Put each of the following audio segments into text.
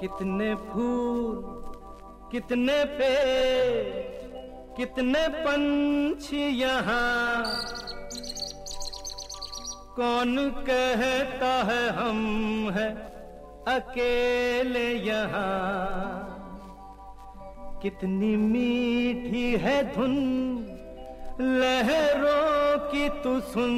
कितने फूल, कितने पेड़, कितने पंछी यहाँ, कौन कहता है हम हैं अकेले यहाँ। कितनी मीठी है धुन लहरों की तू सुन,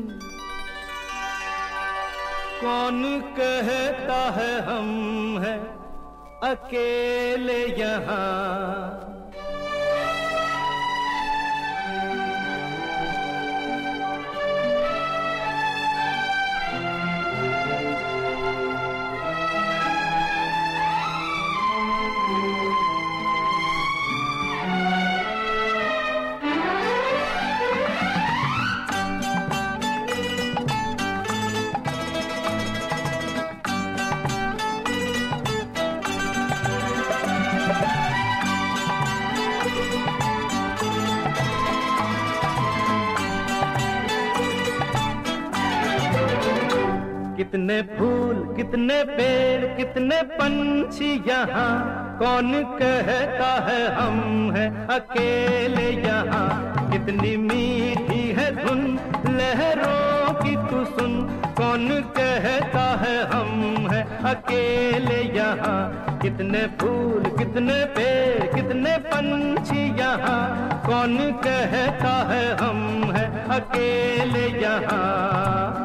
कौन कहता है हम हैं अकेले यहाँ। कितने फूल, कितने पेड़, कितने पंछी यहाँ, कौन कहता है हम हैं अकेले यहाँ। कितनी मीठी है धुन लहरों की तू सुन, कौन कहता है हम हैं अकेले यहाँ। कितने फूल, कितने पेड़, कितने पंछी यहाँ, कौन कहता है हम हैं अकेले यहाँ।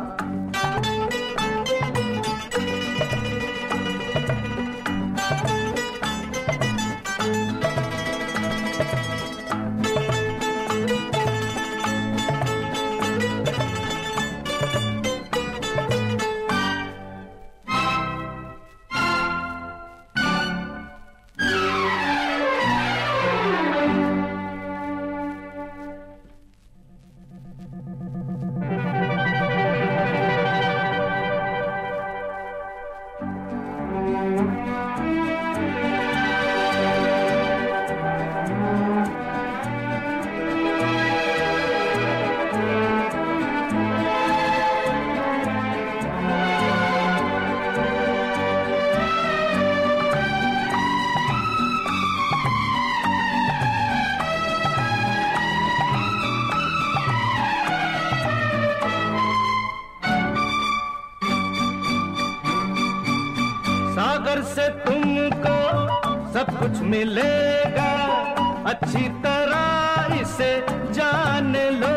सागर से तुमको सब कुछ मिलेगा, अच्छी तरह इसे जान लो।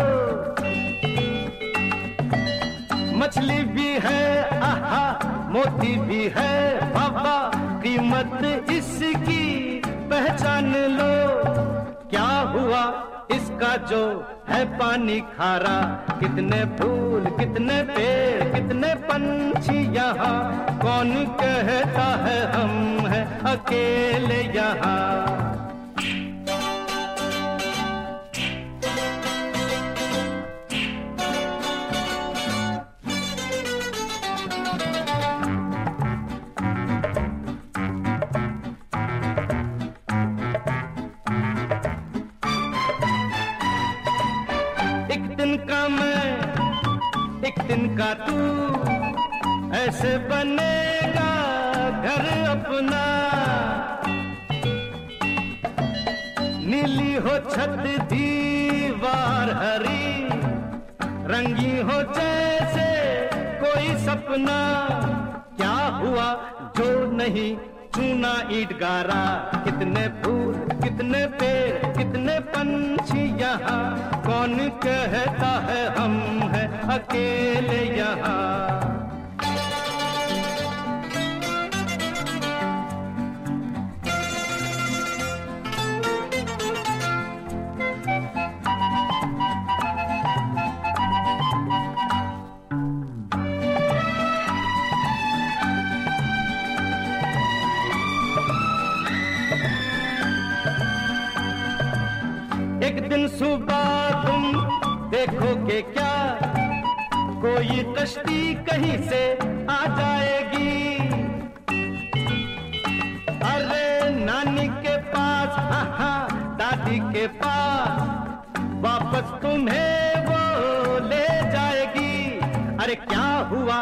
मछली भी है आहा, मोती भी है बाबा, कीमत इसकी पहचान लो। क्या हुआ इसका जो है पानी खारा, कितने फूल, कितने पेड़, कितने पंछी यहाँ, कौन कहता है हम हैं अकेले यहाँ। एक दिन का मैं, एक दिन का तू, ऐसे बनेगा घर अपना। नीली हो छत दीवार हरी, रंगी हो जैसे कोई सपना। क्या हुआ जो नहीं चूना ईंट गारा, कितने फूल, कितने पेड़, कितने पंछी यहाँ, कौन कहता है हम हैं अकेले यहाँ। एक दिन सुबह तुम देखोगे क्या, कोई कश्ती कहीं से आ जाएगी। अरे नानी के पास, दादी के पास, वापस तुम्हें वो ले जाएगी। अरे क्या हुआ